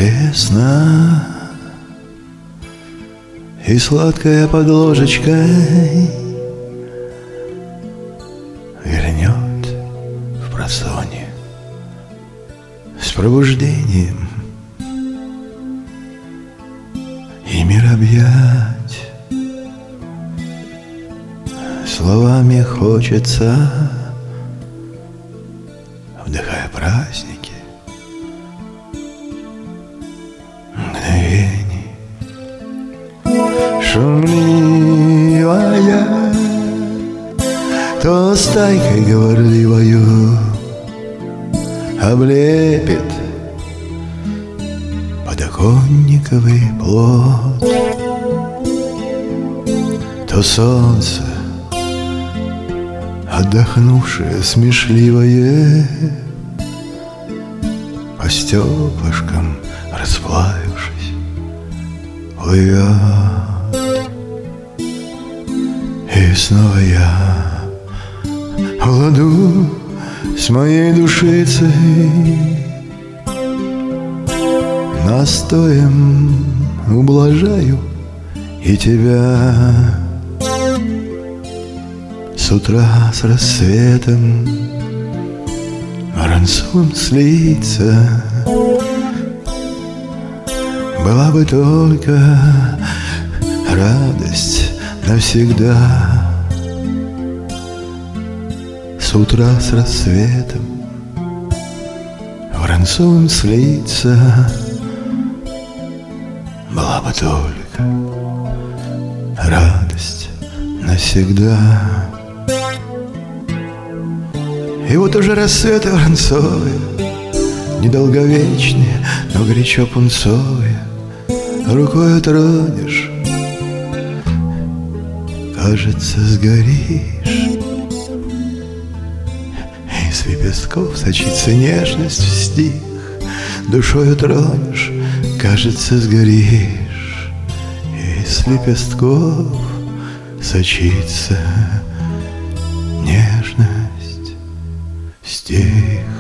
Весна и сладкая под ложечкой вернет в просоне с пробуждением и мир объять. Словами хочется, вдыхая праздники, мгновений. Шумливая, то стайкой говорливою облепит подоконниковый плод, то солнце, отдохнувшее, смешливое, по стеклышкам расплавившись, плывет. И снова я в ладу с моей душицей настоем ублажаю и тебя. С утра с рассветом воронцовым слиться была бы только радость навсегда. С утра с рассветом воронцовым слиться была бы только радость навсегда. И вот уже рассветы воронцовые, недолговечные, но горячо пунцовые, рукой тронешь, кажется, сгоришь. Из лепестков сочится нежность в стих, душою тронешь, кажется, сгоришь. Из лепестков сочится нежность в стих.